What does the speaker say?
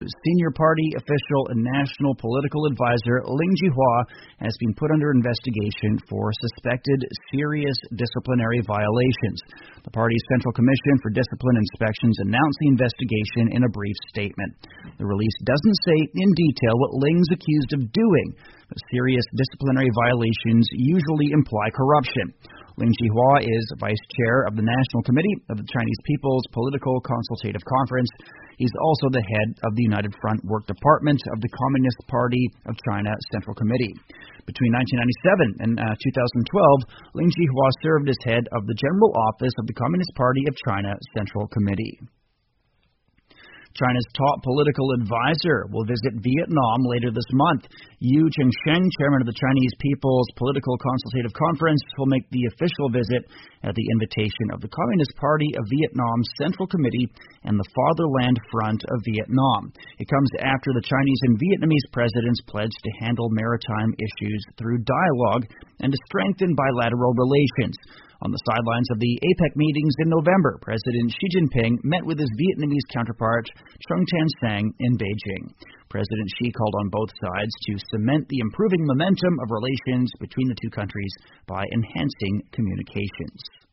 Senior party official and national political advisor Ling Jihua has been put under investigation for suspected serious disciplinary violations. The party's Central Commission for Discipline Inspections announced the investigation in a brief statement. The release doesn't say in detail what Ling's accused of doing, but serious disciplinary violations usually imply corruption. Ling Jihua is vice chair of the National Committee of the Chinese People's Political Consultative Conference. He's also the head of the United Front Work Department of the Communist Party of China Central Committee. Between 1997 and 2012, Ling Jihua served as head of the General Office of the Communist Party of China Central Committee. China's top political advisor will visit Vietnam later this month. Yu Chengsheng, chairman of the Chinese People's Political Consultative Conference, will make the official visit at the invitation of the Communist Party of Vietnam's Central Committee and the Fatherland Front of Vietnam. It comes after the Chinese and Vietnamese presidents pledged to handle maritime issues through dialogue and to strengthen bilateral relations. On the sidelines of the APEC meetings in November, President Xi Jinping met with his Vietnamese counterpart, Trung Tan Sang, in Beijing. President Xi called on both sides to cement the improving momentum of relations between the two countries by enhancing communications.